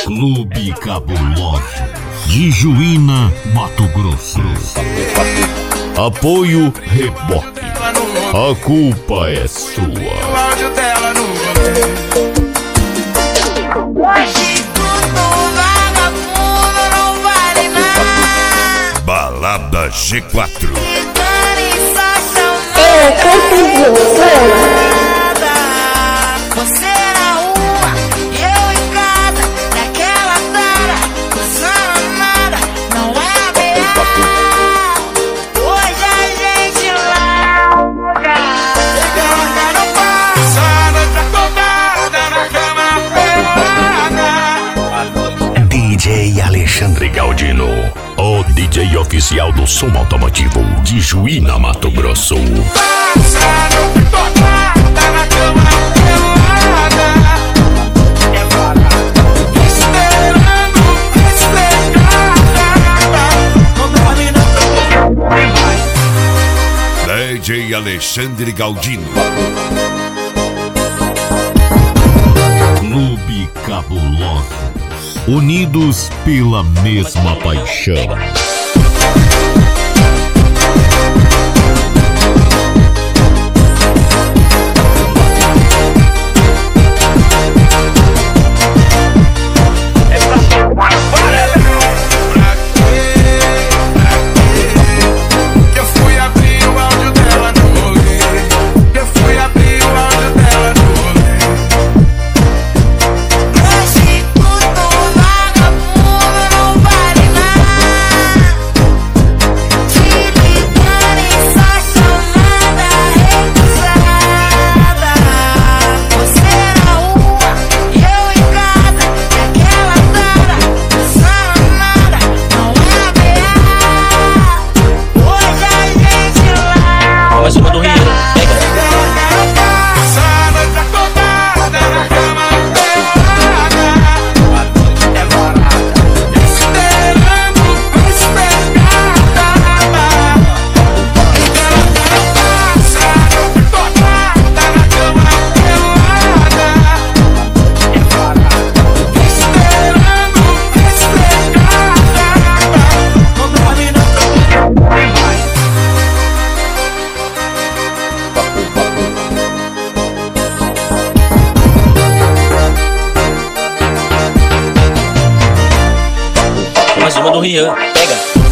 Clube Cabuloso de Juína, Mato Grosso. Apoio Reboque. A culpa é sua. Hoje tudo vagabundo não vale nada. Balada G4. Você na rua, eu em casa, naquela tara, usando nada, não é real. Hoje a gente larga. Larga no passado, acordada na cama pelada. DJ Alexandre Galdino, o DJ oficial do som automotivo de Juína, Mato Grosso. Passado, acordada na cama pelada. Esperando DJ Alexandre Galdino. Clube Cabuloso, unidos pela mesma paixão. Mais uma do Rian, pega.